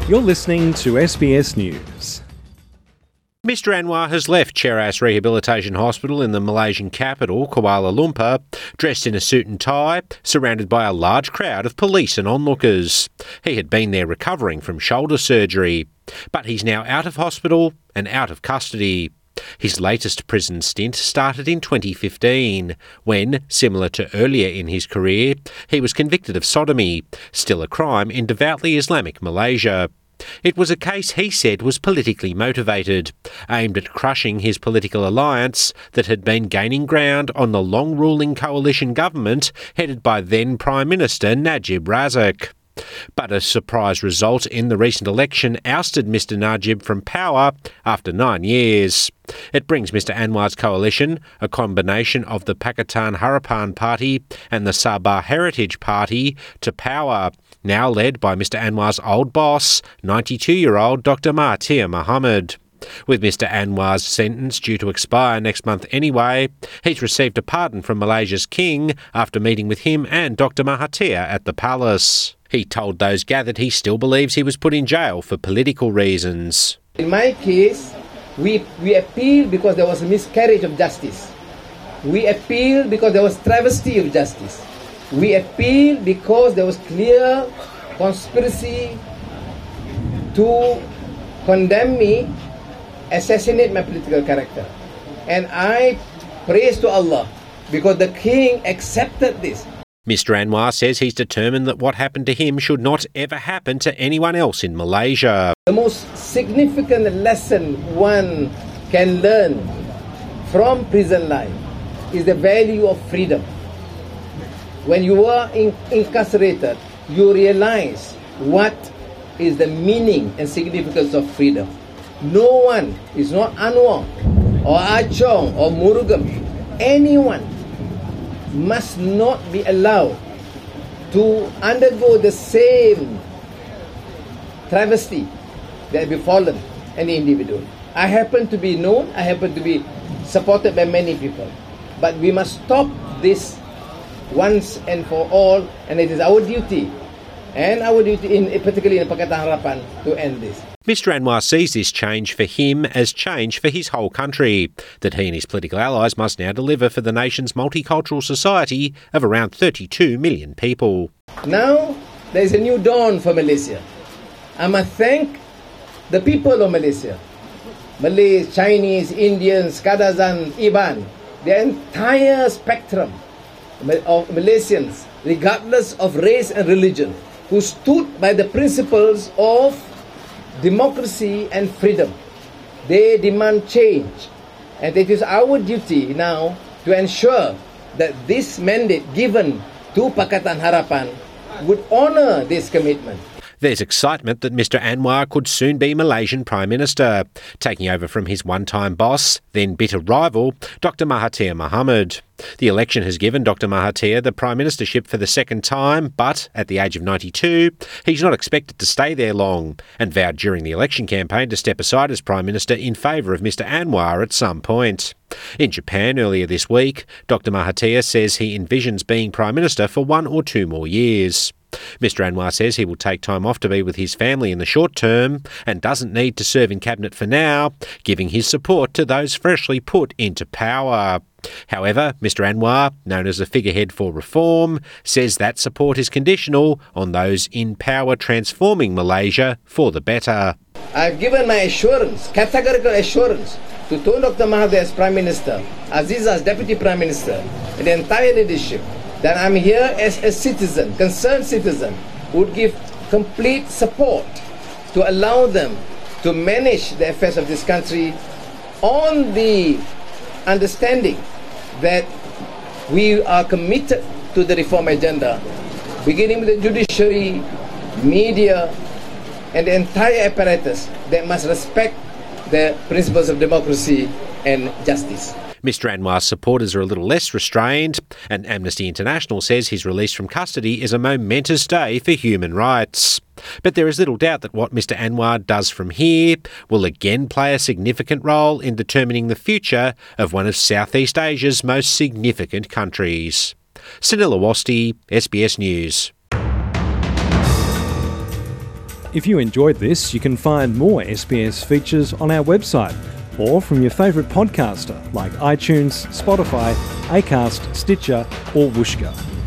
You're listening to SBS News. Mr Anwar has left Cheras Rehabilitation Hospital in the Malaysian capital, Kuala Lumpur, dressed in a suit and tie, surrounded by a large crowd of police and onlookers. He had been there recovering from shoulder surgery, but he's now out of hospital and out of custody. His latest prison stint started in 2015, when, similar to earlier in his career, he was convicted of sodomy, still a crime in devoutly Islamic Malaysia. It was a case he said was politically motivated, aimed at crushing his political alliance that had been gaining ground on the long-ruling coalition government headed by then Prime Minister Najib Razak. But a surprise result in the recent election ousted Mr Najib from power after 9 years. It brings Mr Anwar's coalition, a combination of the Pakatan Harapan Party and the Sabah Heritage Party, to power, now led by Mr Anwar's old boss, 92-year-old Dr Mahathir Mohamad. With Mr Anwar's sentence due to expire next month anyway, he's received a pardon from Malaysia's king after meeting with him and Dr Mahathir at the palace. He told those gathered he still believes he was put in jail for political reasons. In my case, we appealed because there was a miscarriage of justice. We appealed because there was travesty of justice. We appealed because there was clear conspiracy to condemn me, assassinate my political character. And I praise to Allah because the king accepted this. Mr Anwar says he's determined that what happened to him should not ever happen to anyone else in Malaysia. The most significant lesson one can learn from prison life is the value of freedom. When you are incarcerated, you realize what is the meaning and significance of freedom. No one, is not Anwar or Achong or Murugam, anyone must not be allowed to undergo the same travesty that befallen any individual. I happen to be known, I happen to be supported by many people, but we must stop this once and for all, and it is our duty, particularly in Pakatan Harapan, to end this. Mr Anwar sees this change for him as change for his whole country, that he and his political allies must now deliver for the nation's multicultural society of around 32 million people. Now, there is a new dawn for Malaysia. I must thank the people of Malaysia, Malays, Chinese, Indians, Kadazan, Iban, the entire spectrum of Malaysians, regardless of race and religion, who stood by the principles of democracy and freedom. They demand change, and it is our duty now to ensure that this mandate given to Pakatan Harapan would honour this commitment. There's excitement that Mr Anwar could soon be Malaysian Prime Minister, taking over from his one-time boss, then bitter rival, Dr Mahathir Mohamad. The election has given Dr Mahathir the Prime Ministership for the second time, but at the age of 92, he's not expected to stay there long, and vowed during the election campaign to step aside as Prime Minister in favour of Mr Anwar at some point. In Japan earlier this week, Dr Mahathir says he envisions being Prime Minister for 1 or 2 more years. Mr Anwar says he will take time off to be with his family in the short term and doesn't need to serve in cabinet for now, giving his support to those freshly put into power. However, Mr Anwar, known as a figurehead for reform, says that support is conditional on those in power transforming Malaysia for the better. I've given my assurance, categorical assurance, to Tun Dr Mahathir as Prime Minister, Aziza as Deputy Prime Minister, and the entire leadership, that I'm here as a citizen, concerned citizen, would give complete support to allow them to manage the affairs of this country on the understanding that we are committed to the reform agenda, beginning with the judiciary, media, and the entire apparatus that must respect the principles of democracy and justice. Mr Anwar's supporters are a little less restrained, and Amnesty International says his release from custody is a momentous day for human rights. But there is little doubt that what Mr Anwar does from here will again play a significant role in determining the future of one of Southeast Asia's most significant countries. Sunil Awasthi, SBS News. If you enjoyed this, you can find more SBS features on our website or from your favourite podcaster like iTunes, Spotify, Acast, Stitcher or Whooshkaa.